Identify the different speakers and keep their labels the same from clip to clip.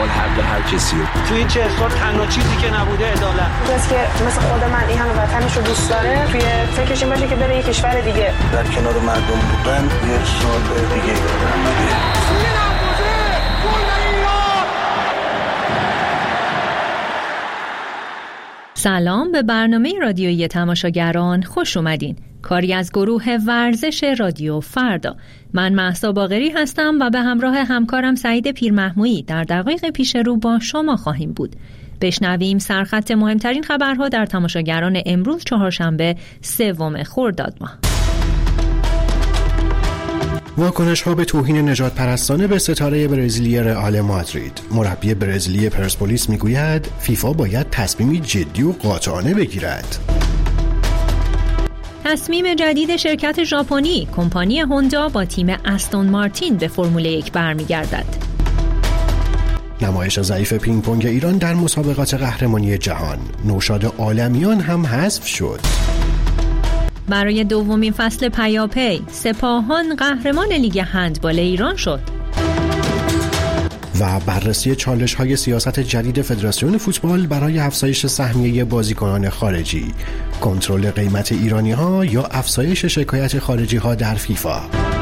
Speaker 1: مال حق هر کسی.
Speaker 2: توی این 40 سال تنها چیزی که نبوده عدالت.
Speaker 3: کسی که مثل خود من این همه وطنش رو دوست داره توی فکرش این باشه که بره یه کشور دیگه
Speaker 4: در کنار مردم بودن یه سال دیگه
Speaker 5: سلام به برنامه رادیویی تماشاگران، خوش اومدین. کاری از گروه ورزش رادیو فردا. من مهسا باقری هستم و به همراه همکارم سعید پیرمحمودی در دقایق پیش رو با شما خواهیم بود. بشنویم سرخط مهمترین خبرها در تماشاگران امروز چهارشنبه 3 خرداد ماه.
Speaker 6: واکنش‌ها به توهین نژاد پرستانه به ستاره برزیلی رئال مادرید. مربی برزیلی پرسپولیس میگوید فیفا باید تصمیمی جدی و قاطعانه بگیرد.
Speaker 5: تصمیم جدید شرکت ژاپنی کمپانی هوندا با تیم استون مارتین به فرمول 1 برمیگردد.
Speaker 6: نمایش ضعیف پینگ پونگ ایران در مسابقات قهرمانی جهان. نوشاد عالمیان هم حذف شد.
Speaker 5: برای دومین فصل پیاپی سپاهان قهرمان لیگ هندبال ایران شد.
Speaker 6: و بررسی چالش‌های سیاست جدید فدراسیون فوتبال برای افزایش سهمیه بازیکنان خارجی، کنترل قیمت ایرانی‌ها یا افزایش شکایت خارجی‌ها در فیفا.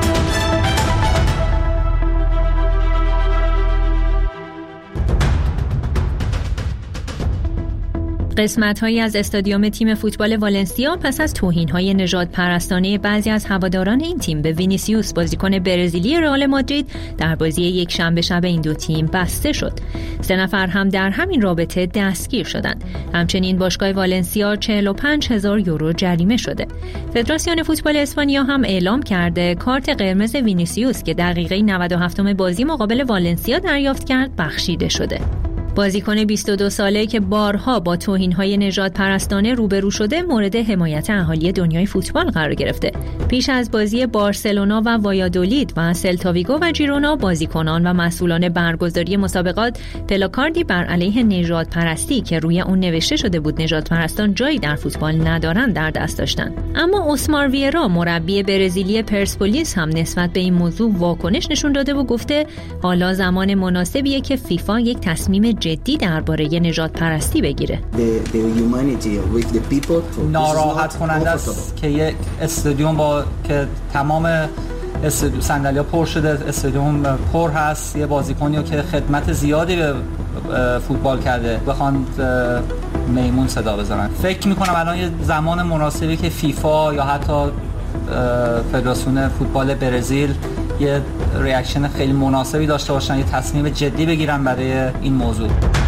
Speaker 5: قسمت‌هایی از استادیوم تیم فوتبال والنسیا پس از توهین‌های نژاد پرستانه بعضی از هواداران این تیم به وینیسیوس بازیکن برزیلی رئال مادرید در بازی یک شنبه شب این دو تیم بسته شد. 3 نفر هم در همین رابطه دستگیر شدند. همچنین باشگاه والنسیا 45,000 یورو جریمه شده. فدراسیون فوتبال اسپانیا هم اعلام کرده کارت قرمز وینیسیوس که دقیقه 97 بازی مقابل والنسیا دریافت کرد بخشیده شده. بازیکن 22 ساله که بارها با توهین‌های نژاد پرستانه روبرو شده مورد حمایت اهالی دنیای فوتبال قرار گرفته. پیش از بازی بارسلونا و وایادولید و سلتا ویگو و ژیرونا بازیکنان و مسئولان برگزاری مسابقات پلاکاردی بر علیه نژاد پرستی که روی اون نوشته شده بود نژاد پرستان جایی در فوتبال ندارند در دست داشتند. اما اوسمار ویرا مربی برزیلی پرسپولیس هم نسبت به این موضوع واکنش نشون داده و گفته حالا زمان مناسبیه که فیفا یک تصمیم جدی درباره نژاد پرستی بگیره.
Speaker 7: ناراحت کننده است که یک استادیوم با که تمام صندلی‌ها پر شده، استادیوم پر هست، یه بازیکنی که خدمت زیادی به فوتبال کرده بخوان میمون صدا بزنن. فکر می‌کنم الان یه زمان مناسبی که فیفا یا حتی فدراسیون فوتبال برزیل یه ریاکشن خیلی مناسبی داشته باشن، یه تصمیم جدی بگیرن برای این موضوع.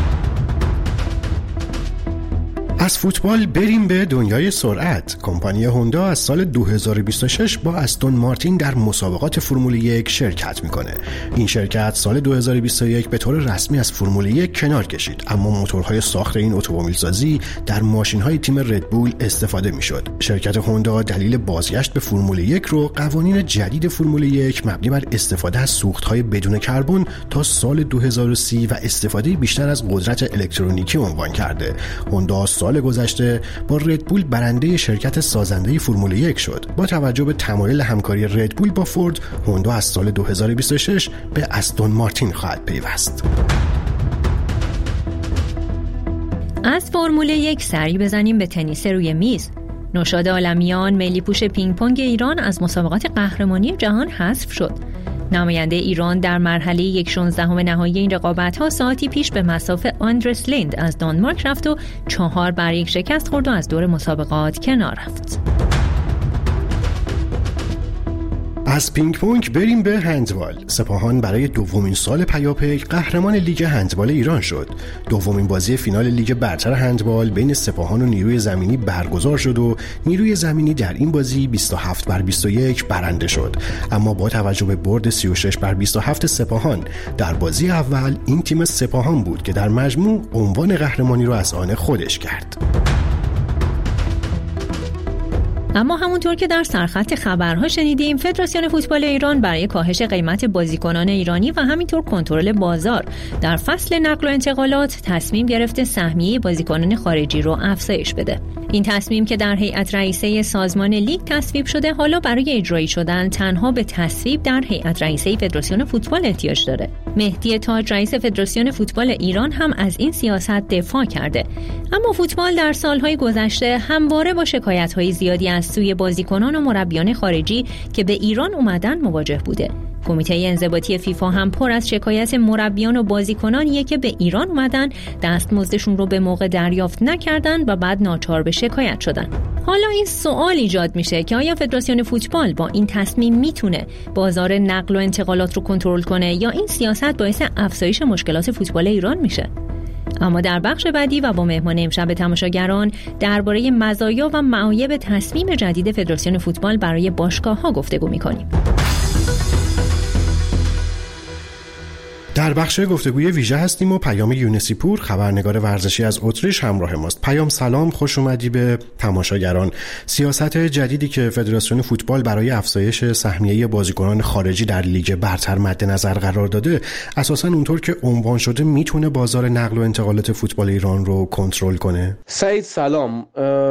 Speaker 6: از فوتبال بریم به دنیای سرعت. کمپانی هوندا از سال 2026 با استون مارتین در مسابقات فرمول 1 شرکت میکنه. این شرکت سال 2021 به طور رسمی از فرمول 1 کنار کشید، اما موتورهای ساخت این اتومبیلسازی در ماشین‌های تیم ردبول استفاده میشد. شرکت هوندا دلیل بازگشت به فرمول 1 رو قوانین جدید فرمول 1 مبنی بر استفاده از سوخت‌های بدون کربن تا سال 2030 و استفاده بیشتر از قدرت الکترونیکی عنوان کرده. هوندا سال گذشته با ردبول برنده شرکت سازنده فرمول 1 شد. با توجه به تمایل همکاری ردبول با فورد، هوندا از سال 2026 به استون مارتین خواهد پیوست.
Speaker 5: از فرمول 1 سری بزنیم به تنیس روی میز. نوشاد عالمیان ملی پوش پینگ پونگ ایران از مسابقات قهرمانی جهان حذف شد. نماینده ایران در مرحله 1/16 نهایی این رقابت‌ها ساعتی پیش به مصاف آندرس لیند از دانمارک رفت و 4-1 شکست خورد و از دور مسابقات کنار رفت.
Speaker 6: از پینگ پونگ بریم به هندبال. سپاهان برای دومین سال پیاپی قهرمان لیگ هندبال ایران شد. دومین بازی فینال لیگ برتر هندبال بین سپاهان و نیروی زمینی برگزار شد و نیروی زمینی در این بازی 27-21 برنده شد. اما با توجه به برد 36-27 سپاهان در بازی اول، این تیم سپاهان بود که در مجموع عنوان قهرمانی را از آن خودش کرد.
Speaker 5: اما همونطور که در سرخط خبرها شنیدیم، فدراسیون فوتبال ایران برای کاهش قیمت بازیکنان ایرانی و همینطور کنترل بازار در فصل نقل و انتقالات تصمیم گرفته سهمیه بازیکنان خارجی رو افزایش بده. این تصمیم که در هیئت رئیسه سازمان لیگ تصویب شده حالا برای اجرایی شدن تنها به تصویب در هیئت رئیسه فدراسیون فوتبال احتیاج داره. مهدی تاج رئیس فدراسیون فوتبال ایران هم از این سیاست دفاع کرده. اما فوتبال در سالهای گذشته همواره با شکایت‌های زیادی از سوی بازیکنان و مربیان خارجی که به ایران اومدن مواجه بوده. کمیته انضباطی فیفا هم پر از شکایت مربیان و بازیکنانیه که به ایران اومدن، دستمزدشون رو به موقع دریافت نکردن و بعد ناچار به شکایت شدن. حالا این سوال ایجاد میشه که آیا فدراسیون فوتبال با این تصمیم میتونه بازار نقل و انتقالات رو کنترل کنه یا این سیاست باعث افزایش مشکلات فوتبال ایران میشه؟ اما در بخش بعدی و با مهمان امشب تماشاگران درباره مزایا و معایب تصمیم جدید فدراسیون فوتبال برای باشگاه‌ها گفتگو میکنیم.
Speaker 6: در بخش گفتگوی ویژه هستیم و پیام یونسی پور خبرنگار ورزشی از اتریش همراه ماست. پیام سلام، خوش اومدی به تماشاگران. سیاست جدیدی که فدراسیون فوتبال برای افزایش سهمیه بازیکنان خارجی در لیگ برتر مد نظر قرار داده اساساً اونطور که عنوان شده میتونه بازار نقل و انتقالات فوتبال ایران رو کنترل کنه؟
Speaker 1: سعید سلام.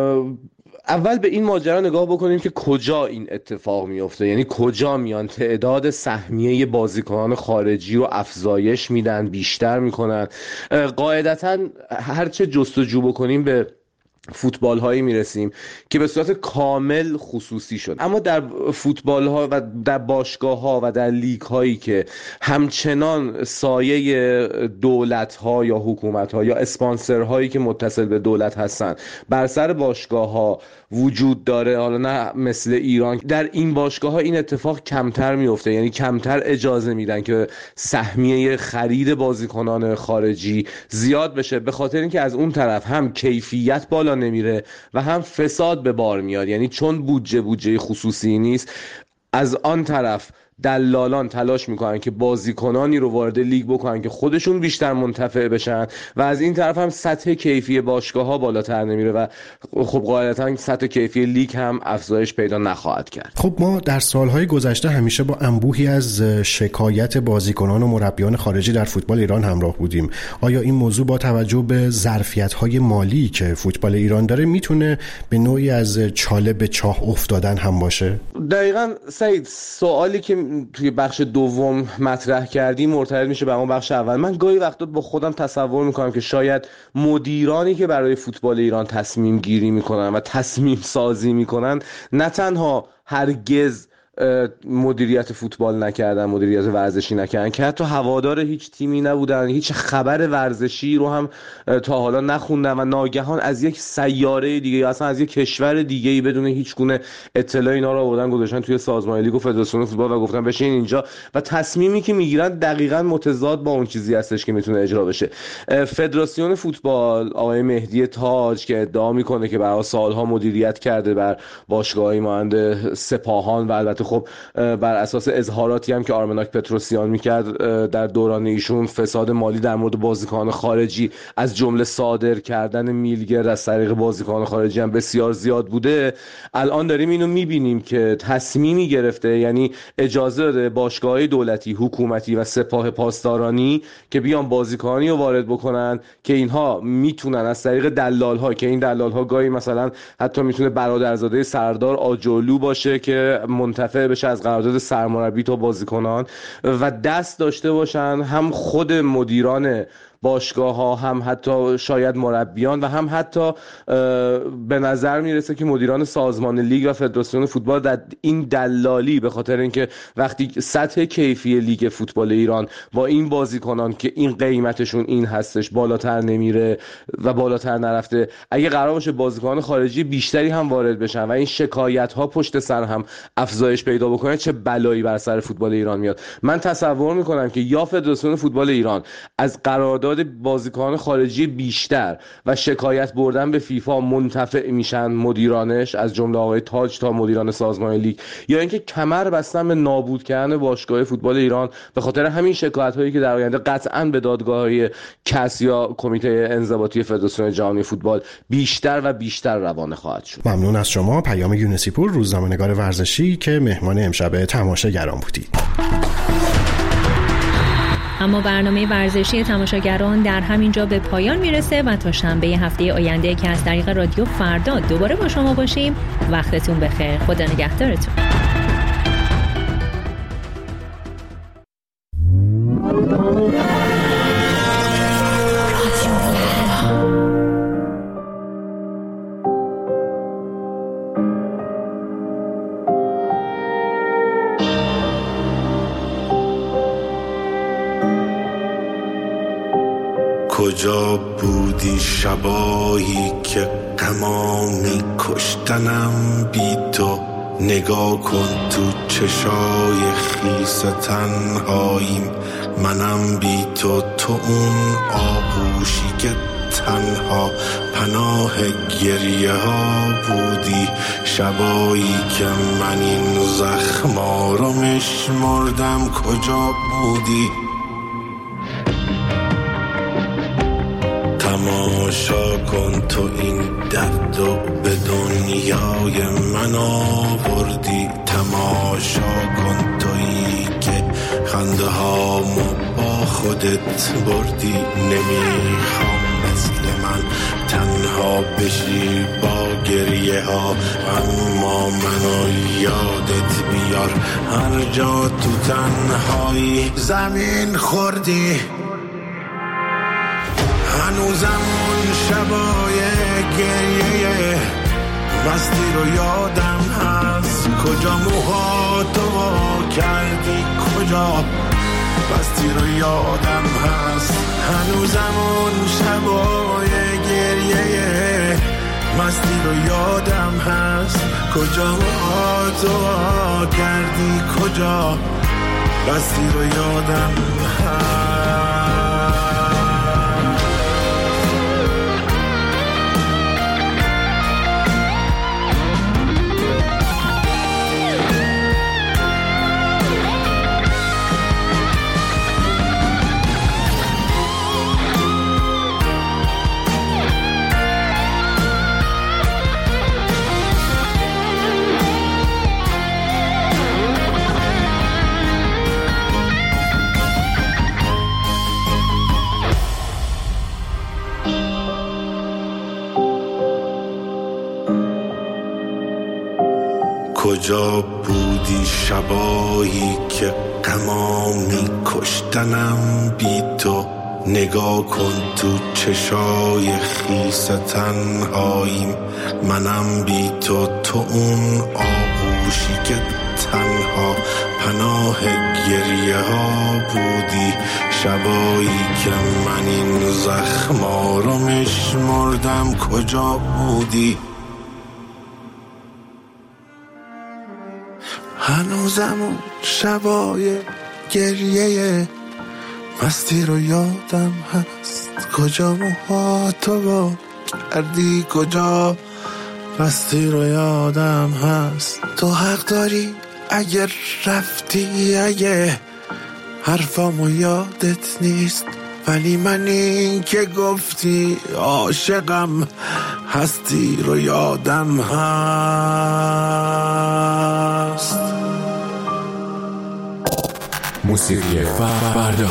Speaker 1: اول به این ماجرا نگاه بکنیم که کجا این اتفاق میفته، یعنی کجا میان تعداد سهمیه بازیکنان خارجی رو افزایش میدن، بیشتر میکنن. قاعدتاً هرچه جستجو بکنیم به فوتبال هایی میرسیم که به صورت کامل خصوصی شد. اما در فوتبال ها و در باشگاه ها و در لیگ هایی که همچنان سایه دولت ها یا حکومت ها یا اسپانسر هایی که متصل به دولت هستن بر سر باشگاه ها وجود داره، حالا نه مثل ایران، در این باشگاه ها این اتفاق کمتر میفته، یعنی کمتر اجازه میدن که سهمیه خرید بازیکنان خارجی زیاد بشه، به خاطر اینکه از اون طرف هم کیفیت بالا نمیره و هم فساد به بار میاد. یعنی چون بودجه خصوصی نیست، از آن طرف دلالان تلاش میکنن که بازیکنانی رو وارد لیگ بکنن که خودشون بیشتر منتفع بشن و از این طرف هم سطح کیفی باشگاه ها بالاتر نمیره و خب قاعدتا سطح کیفی لیگ هم افزایش پیدا نخواهد کرد.
Speaker 6: خب ما در سالهای گذشته همیشه با انبوهی از شکایت بازیکنان و مربیان خارجی در فوتبال ایران همراه بودیم. آیا این موضوع با توجه به ظرفیت‌های مالی که فوتبال ایران داره میتونه به نوعی از چاله به چاه افتادن هم باشه؟
Speaker 1: دقیقاً سعید، سوالی که توی بخش دوم مطرح کردی مرتبط میشه به اون بخش اول. من گاهی وقتا با خودم تصور میکنم که شاید مدیرانی که برای فوتبال ایران تصمیم گیری میکنن و تصمیم سازی میکنن نه تنها هرگز مدیریت فوتبال نکردن، مدیریت ورزشی نکردن، که حتی هوادار هیچ تیمی نبودن، هیچ خبر ورزشی رو هم تا حالا نخوندن و ناگهان از یک سیاره دیگه یا اصلا از یک کشور دیگه‌ای بدون هیچ گونه اطلاع اینا رو آوردن گذاشتن توی سازمان لیگ و فدراسیون فوتبال و گفتن بشین اینجا و تصمیمی که میگیرن دقیقاً متضاد با اون چیزی هستش که میتونه اجرا بشه. فدراسیون فوتبال آقای مهدی تاج که ادعا میکنه که برای سالها مدیریت کرده بر باشگاه‌های مانند سپاهان و البته خب بر اساس اظهاراتی هم که آرمناک پتروسیان میکرد در دوران ایشون فساد مالی در مورد بازیکنان خارجی از جمله صادر کردن میلگر از طریق بازیکنان خارجی هم بسیار زیاد بوده، الان داریم اینو میبینیم که تصمیمی گرفته، یعنی اجازه داده باشگاه‌های دولتی، حکومتی و سپاه پاسدارانی که بیان بازیکنانی رو وارد بکنن که اینها میتونن از طریق دلال‌ها، که این دلال‌ها گاهی مثلا حتی میتونه برادرزاده سردار آجولو باشه که منتفع بشه از قرارداد سرمربی تا بازیکنان و دست داشته باشن، هم خود مدیران باشگاه ها، هم حتی شاید مربیان و هم حتی به نظر میرسه که مدیران سازمان لیگ و فدراسیون فوتبال در این دلالی، به خاطر اینکه وقتی سطح کیفی لیگ فوتبال ایران با این بازیکنان که این قیمتشون این هستش بالاتر نمیره و بالاتر نرفته، اگه قرار باشه بازیکنان خارجی بیشتری هم وارد بشن و این شکایت ها پشت سر هم افزایش پیدا بکنه، چه بلایی بر سر فوتبال ایران میاد. من تصور میکنم که یا فدراسیون فوتبال ایران از قرارداد بازیکنان خارجی بیشتر و شکایت بردن به فیفا منتفع میشن مدیرانش، از جمله آقای تاج تا مدیران سازمان لیگ، یا اینکه کمر بستن به نابود کردن باشگاه فوتبال ایران به خاطر همین شکایت هایی که در آینده قطعاً به دادگاه‌های کس یا کمیته انضباطی فدراسیون جهانی فوتبال بیشتر و بیشتر روانه خواهد شد.
Speaker 6: ممنون از شما. پیام یونسی پور، روزنامه‌نگار ورزشی که مهمان امشب تماشاگران بودید.
Speaker 5: اما برنامه ورزشی تماشاگران در همین جا به پایان میرسه و تا شنبه هفته آینده که از طریق رادیو فردا دوباره با شما باشیم، وقتتون بخیر. خدا نگهدارتون.
Speaker 8: کجا بودی شبایی که غمامی کشتنم بی تو؟ نگاه کن تو چشای خیس تنهاییم، منم بی تو، تو اون آغوشی که تنها پناه گریه ها بودی، شبایی که من این زخما رو میشمردم. کجا بودی؟ تماشا کن تو این درد و به دنیای من آوردی، تماشا کن تویی که خنده هامو با خودت بردی. نمیخوام مثل من تنها بشی با گریه ها، اما منو یادت بیار هر جا تو تنهایی زمین خوردی. هنوزم اون شبای گریه مستی رو یادم هست، کجا موهاتو کردی، کجا مستی رو یادم هست. هنوزم اون شبای گریه مستی رو یادم هست، کجا موهاتو کردی، کجا مستی رو یادم هست. کجا بودی شبایی که غمامی کشتنم بی تو؟ نگاه کن تو چشای خیس تنهاییم، منم بی تو، تو اون آغوشی که تنها پناه گریه ها بودی، شبایی که من این زخما رو میشمردم. کجا بودی؟ هنوزم اون شبای گریه مستی رو یادم هست، کجا موهاتو با کردی، کجا مستی رو یادم هست. تو حق داری اگر رفتی، اگه حرفامو یادت نیست، ولی من این که گفتی عاشقم هستی رو یادم هست.
Speaker 9: موسیقی فردا.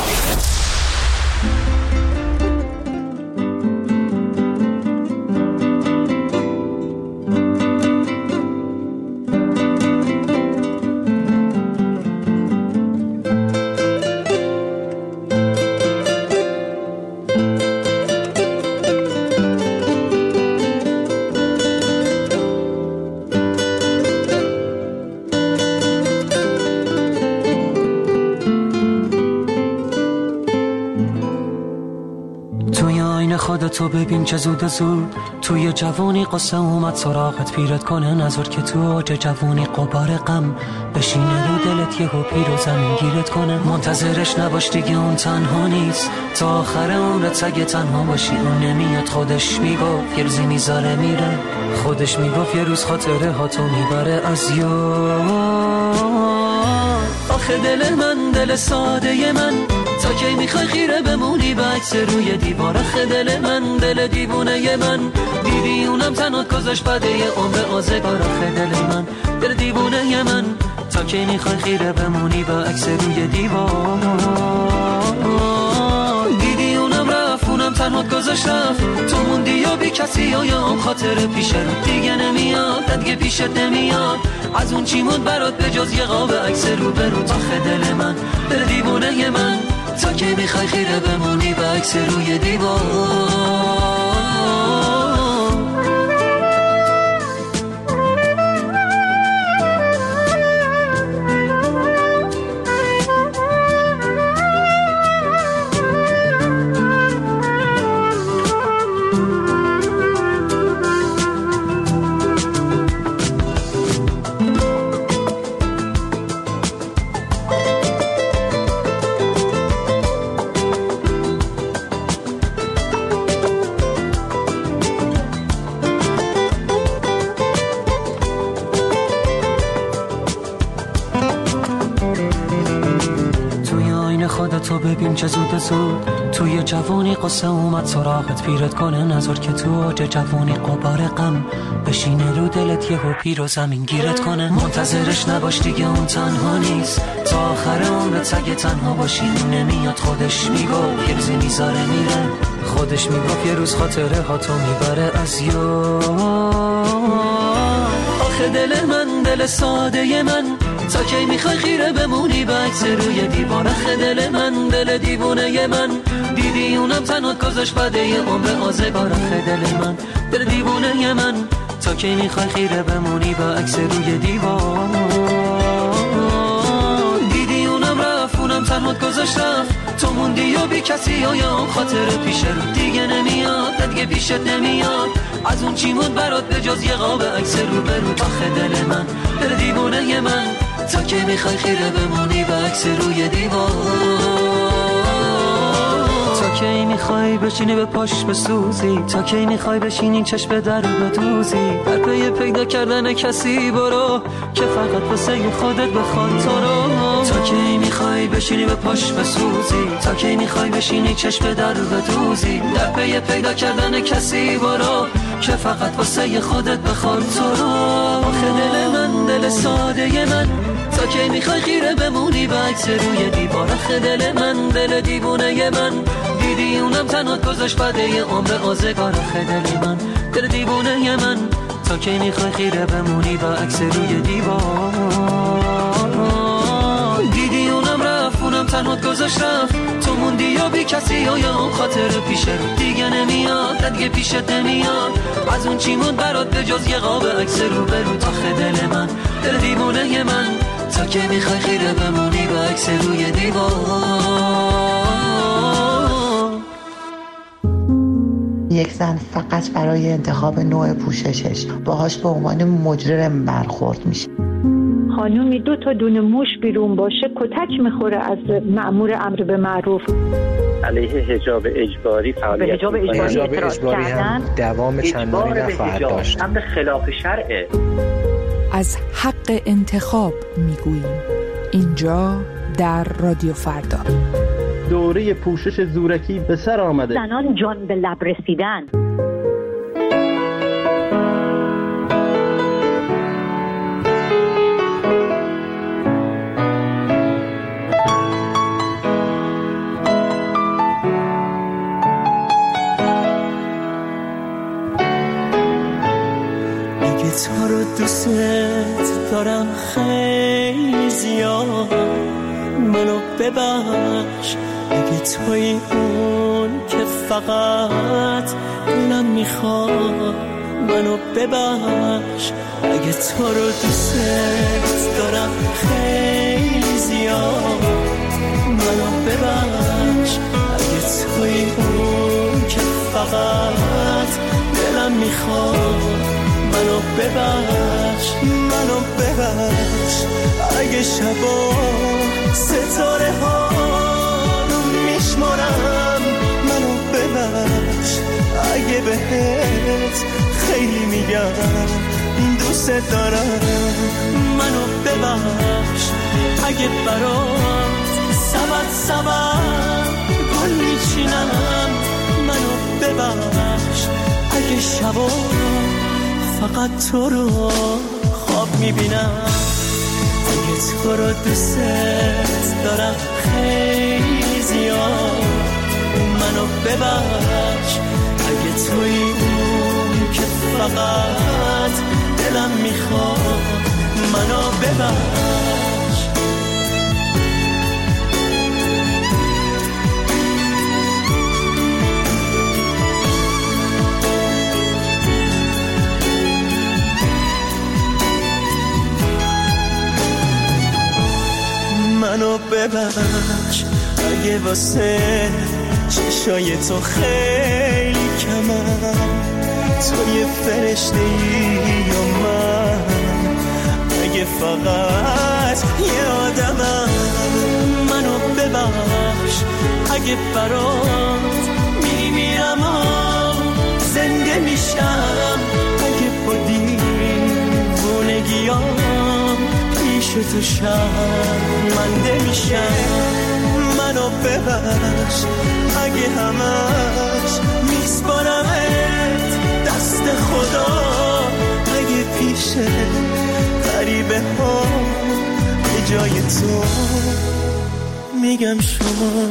Speaker 10: تو ببین چه زود زود توی جوانی قصه اومد سراغت، پیرت کنه نظر که تو اوج جوانی قبار غم بشینه رو دلت، یهو پیر و زمین گیرت کنه. منتظرش نباش دیگه، اون تنها نیست، تا آخر عمرت اگه تنها باشی اون نمیاد. خودش میگفت یه روزی میذاره میره، خودش میگفت یه روز خاطره ها تو میبره از یاد. آخه دل من دل ساده من، تا کی میخوای خیره بمونی به عکس روی دیوار؟ آخه دل من دل دیوونه من، دیدی اونم تنها گذاشت بده یه عمر آزگار. آخه دل من دل دیوونه من، تا کی میخوای خیره بمونی به عکس روی دیوار؟ تنها گذاشت رفت، تو موندی یا بی کسی یا خاطر پیش رو دیگه نمیاد، دیگه پیشت نمیاد. از اون چی موند برات به جز یه قاب عکس رو به رو. آخه دل من دل دیوونه من، تا که میخوای خیره بمونی به عکس روی دیوار. تو ببین چه زود زود توی جوانی قصه اومد سراغت پیرت کنه، نظر که تو اوج جوانی قبار غم بشینه رو دلت یهو پیر و زمین گیرت کنه. منتظرش نباش دیگه اون تنها نیست، تا آخر عمرت اگه تنها باشی نمیاد. خودش میگفت یه روزی میذاره میره، خودش میگفت یه روز خاطره ها تو میبره از آخه دل من دل ساده من، تا کی میخوای خیره بمونی به عکس روی دیوار. آخه دل من دل دیوونه من، دیدی اونم تنها گذاشت بده یه عمر آزگار. آخه دل من دل دیوونه من، تا کی میخوای خیره بمونی به عکس روی دیوار. دیدی اونم رفت اونم تنها گذاشت رفت، تو موندی یا بی کسی یا خاطر پیش رو دیگه نمیاد، دیگه پیشت نمیاد. از اون چی موند برات به جز یه قاب عکس رو به رو. آخه دل من دل دیوونه من، تا که میخوای خیره بمونی به عکس روی دیوار. تا کی میخوای بشینی به پاش بسوزی، تا کی میخوای بشینی چشم در بدوزی. در پی پیدا کردن کسی برو که فقط واسه خودت بخواد تو رو. تا کی میخوای بشینی به پاش بسوزی، تا کی میخوای بشینی چشم در بدوزی. در پی پیدا کردن کسی برو که فقط واسه خودت بخواد تو رو. آخه دل من دل ساده من، تا کی میخوای خیره بمونی به عکس روی دیوار. آخه دل من دل دیوونه من، دیدی اونم تنها گذاشت بده یه عمر آزگار. آخه دل من دل دیوونه من، تا کی میخوای خیره بمونی به عکس روی دیوار. دیدی اونم رفت اونم تنها گذاشت رفت، تو موندی یا بی کسی یا اون خاطر پیش رو دیگه نمیاد، دیگه پیشت نمیاد. از اون چی موند برات به جز یه قاب عکس رو به رو. آخه دل من دل دیوونه من، تا که میخوای خیره بمونی به عکس روی دیوار.
Speaker 11: یک زن فقط برای انتخاب نوع پوششش باهاش به عنوان مجرم برخورد میشه.
Speaker 12: خانومی 2 تا دونه موش بیرون باشه کتک میخوره از مأمور امر به معروف.
Speaker 13: علیه حجاب اجباری فعالیت
Speaker 14: حجاب اجباری هم دوام چندانی نخواهد داشت.
Speaker 13: امر خلاف شرعه.
Speaker 15: از حق انتخاب میگوییم اینجا در رادیو فردا.
Speaker 16: دوره پوشش زورکی به سر آمده.
Speaker 12: زنان جان به لب رسیدن.
Speaker 10: تو رو دوست دارم خیلی زیاد، منو ببخش اگه توی اون که فقط دلم میخواد. منو ببخش اگه تو رو دوست دارم خیلی زیاد، منو ببخش اگه توی اون که فقط دلم میخواد. منو ببخش اگه شبا ستاره ها رو میشمارم. منو ببخش اگه بهت خیلی میگم دوست دارم. منو ببخش اگه برات سبت گل میچینم. منو ببخش اگه شبا فقط تو رو خواب میبینم. اگه تو رو دوست دارم خیلی زیاد، منو
Speaker 17: ببخش اگه توی اون که فقط دلم میخواد منو ببخش. منو ببخش اگه واسه چشای تو خیلی کمم، تو یه فرشته‌ای یا من اگه فقط یه آدمم. منو ببخش اگه برات میمیرم و زنده میشم، اگه با دیوونگیام پیش تو شرمنده میشم. منو ببخش اگه همش میسپارمت دست خدا، اگه پیش غریبه ها به جای تو میگم شما.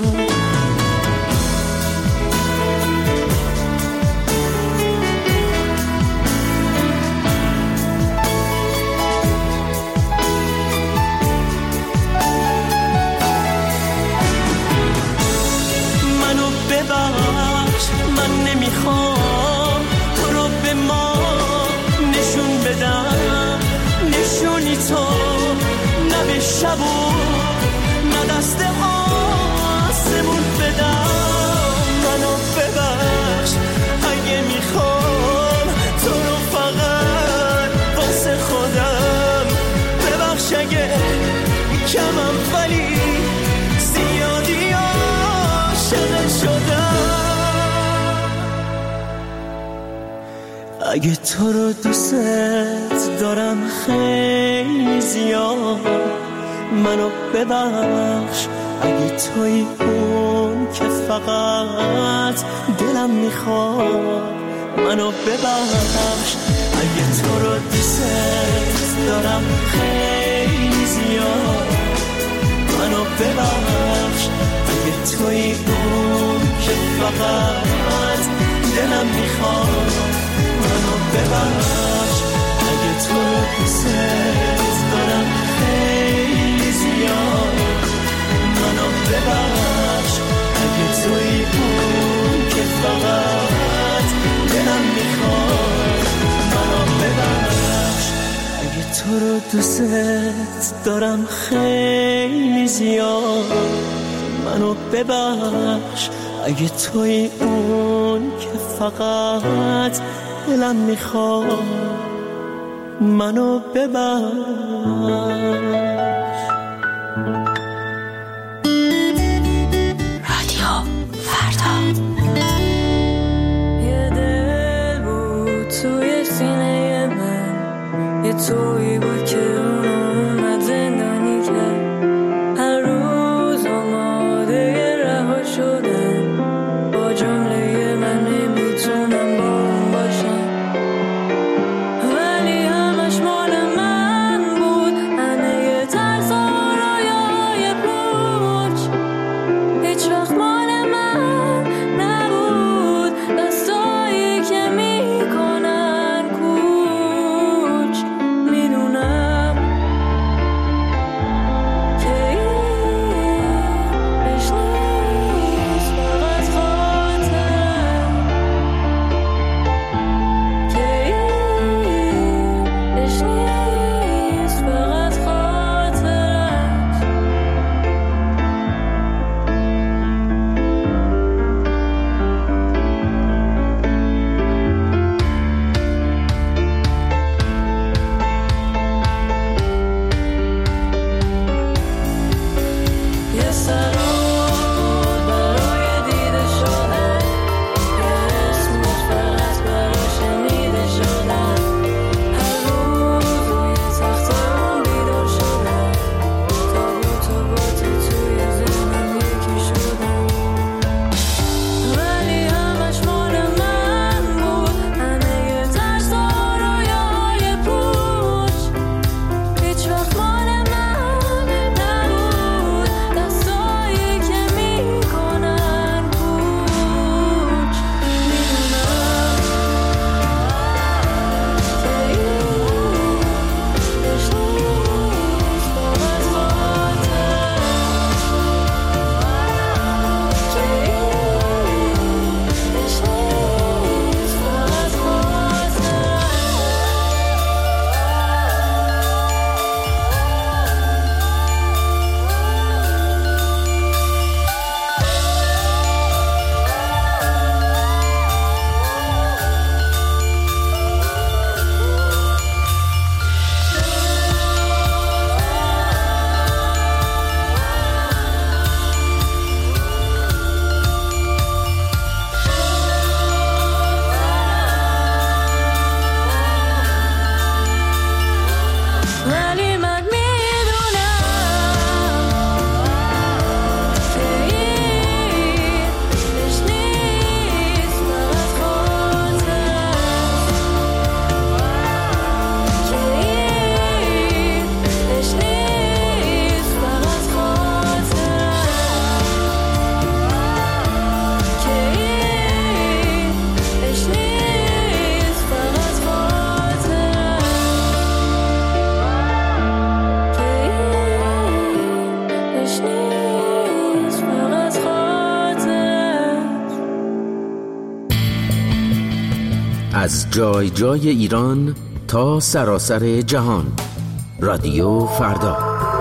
Speaker 17: ببخش من نمیخوام تو رو به ما نشون بدم، نشونی تو نه به شب و نه دست آسمون بدم. منو ببخش اگه میخوام تو رو فقط واسه خودم، ببخش اگه کمم ولی زیادی اگه تو رو دوست دارم خیلی زیاد. منو ببخش اگه توی اون که فقط دلم میخواد. منو ببخش اگه تو رو دوست دارم خیلی زیاد. منو ببخش اگه توی اون که فقط دلم میخواد. منو ببخش اگه تو رو دوست دارم خیلی زیاد. منو ببخش اگه توی اون که فقط دلم میخواد. منو ببخش اگه تو رو دوست دارم خیلی زیاد. منو ببخش اگه توی اون که فقط دلم میخواد. منو ببخش.
Speaker 18: رادیو فردا. یه دل بود توی سینه من، یه تویی بود که اونو اومد زندانی کرد. هر روز آماده رها شدم با جمله من نمیتونم با اون باشم، ولی همش مال من بود. همه یه
Speaker 19: از جای جای ایران تا سراسر جهان. رادیو فردا.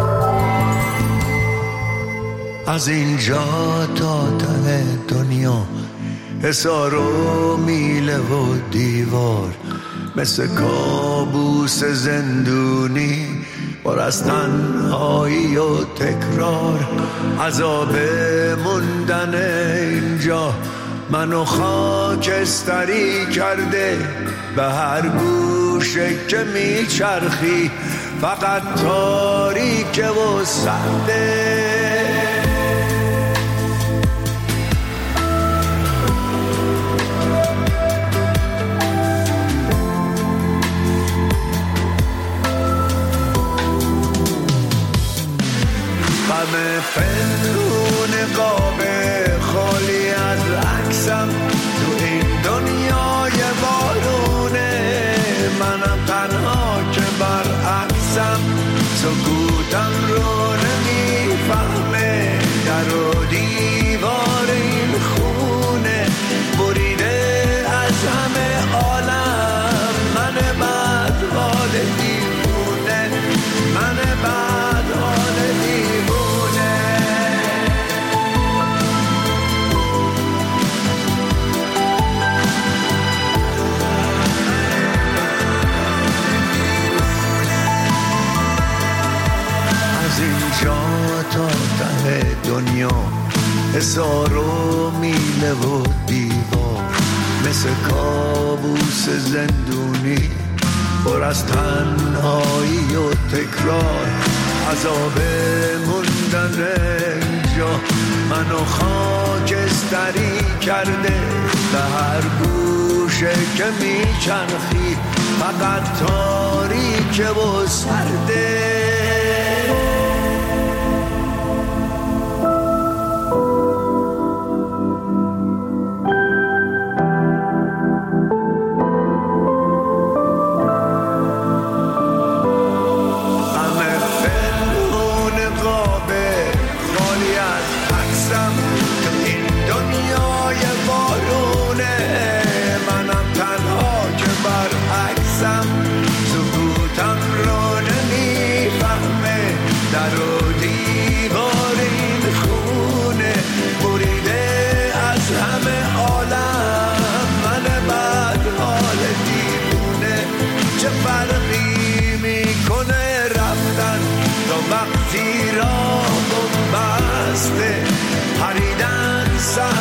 Speaker 8: از اینجا تا ته دنیا حصار و میله و دیوار، مثل کابوس زندونی پر از تنهایی و تکرار. عذاب موندن اینجا منو خاکستری کرده، به هر گوشه که میچرخی فقط تاریکه و سرده. غم پنهون قاب خالی از عکسم تو این دنیای بارونه، منم تنها که برعکسم، سکوتم رو نمیفهمه، در و دیوار این خونه بریده از همه عالم. من بد حال دیوونه، من بد حال دیوونه. اینجا تا ته دنیا حصار و میله و دیوار، مثل کابوس زندونی پر از تنهایی و تکرار. عذاب موندن اینجا منو خاکستری کرده، به هر گوشه که میچرخی فقط تاریکه و سرده. وقتی را بسته پریدن سر